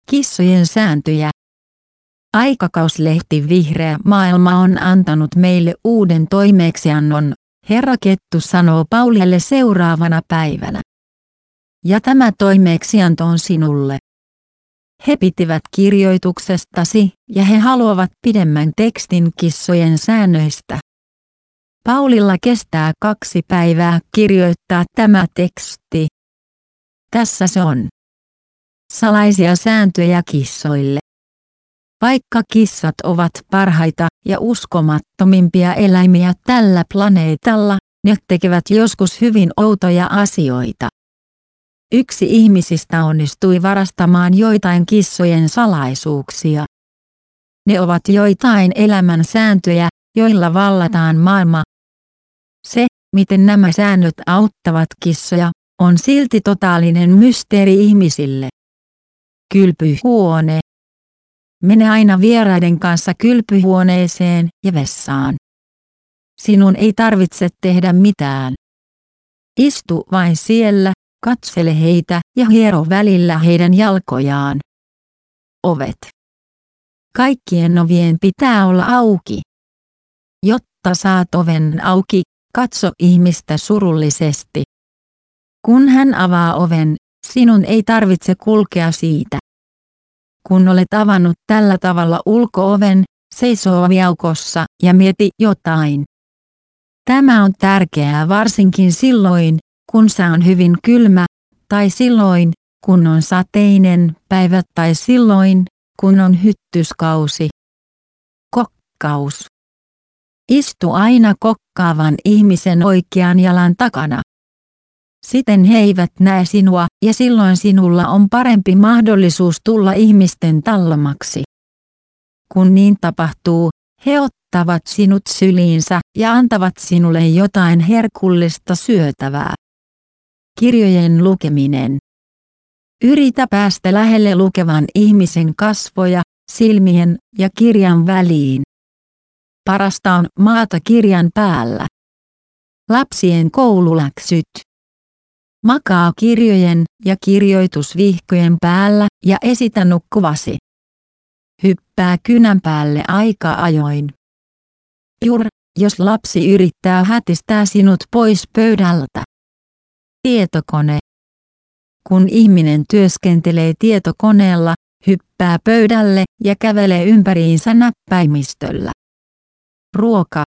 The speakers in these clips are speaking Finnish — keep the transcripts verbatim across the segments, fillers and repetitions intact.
Kissojen sääntöjä. Aikakauslehti Vihreä maailma on antanut meille uuden toimeksiannon, Herra Kettu sanoo Paulille seuraavana päivänä. Ja tämä toimeksianto on sinulle. He pitivät kirjoituksestasi, ja he haluavat pidemmän tekstin kissojen säännöistä. Paulilla kestää kaksi päivää kirjoittaa tämä teksti. Tässä se on. Salaisia sääntöjä kissoille. Vaikka kissat ovat parhaita ja uskomattomimpia eläimiä tällä planeetalla, ne tekevät joskus hyvin outoja asioita. Yksi ihmisistä onnistui varastamaan joitain kissojen salaisuuksia. Ne ovat joitain elämän sääntöjä, joilla vallataan maailma. Se, miten nämä säännöt auttavat kissoja, on silti totaalinen mysteeri ihmisille. Kylpyhuone. Mene aina vieraiden kanssa kylpyhuoneeseen ja vessaan. Sinun ei tarvitse tehdä mitään. Istu vain siellä, katsele heitä ja hiero välillä heidän jalkojaan. Ovet. Kaikkien ovien pitää olla auki. Jotta saat oven auki, katso ihmistä surullisesti. Kun hän avaa oven, sinun ei tarvitse kulkea siitä. Kun olet avannut tällä tavalla ulko-oven, seisoo oviaukossa ja mieti jotain. Tämä on tärkeää varsinkin silloin, kun sää on hyvin kylmä, tai silloin, kun on sateinen päivä tai silloin, kun on hyttyskausi. Kokkaus. Istu aina kokkaavan ihmisen oikean jalan takana. Siten he eivät näe sinua ja silloin sinulla on parempi mahdollisuus tulla ihmisten tallamaksi. Kun niin tapahtuu, he ottavat sinut syliinsä ja antavat sinulle jotain herkullista syötävää. Kirjojen lukeminen. Yritä päästä lähelle lukevan ihmisen kasvoja, silmien ja kirjan väliin. Parasta on maata kirjan päällä. Lapsien koululäksyt. Makaa kirjojen ja kirjoitusvihkojen päällä ja esitä nukkuvasi. Hyppää kynän päälle aika ajoin. Jur, jos lapsi yrittää hätistää sinut pois pöydältä. Tietokone. Kun ihminen työskentelee tietokoneella, hyppää pöydälle ja kävelee ympäriinsä näppäimistöllä. Ruoka.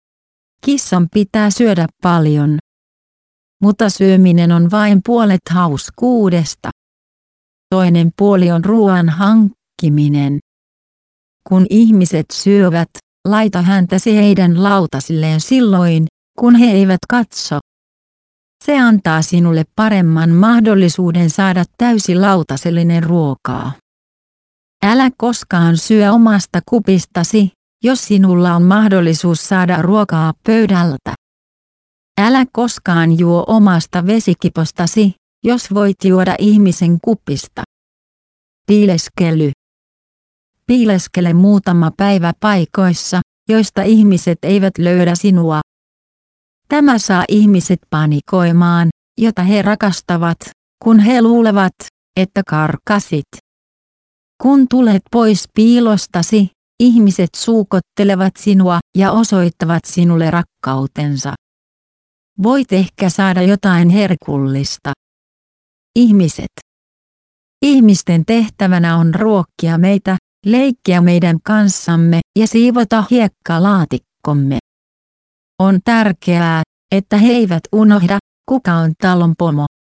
Kissan pitää syödä paljon. Mutta syöminen on vain puolet hauskuudesta. Toinen puoli on ruoan hankkiminen. Kun ihmiset syövät, laita häntäsi heidän lautasilleen silloin, kun he eivät katso. Se antaa sinulle paremman mahdollisuuden saada täysi lautasellinen ruokaa. Älä koskaan syö omasta kupistasi, jos sinulla on mahdollisuus saada ruokaa pöydältä. Älä koskaan juo omasta vesikipostasi, jos voit juoda ihmisen kupista. Piileskely. Piileskele muutama päivä paikoissa, joista ihmiset eivät löydä sinua. Tämä saa ihmiset panikoimaan, jota he rakastavat, kun he luulevat, että karkasit. Kun tulet pois piilostasi, ihmiset suukottelevat sinua ja osoittavat sinulle rakkautensa. Voit ehkä saada jotain herkullista. Ihmiset. Ihmisten tehtävänä on ruokkia meitä, leikkiä meidän kanssamme ja siivota hiekkalaatikkomme. On tärkeää, että he eivät unohda, kuka on talon pomo.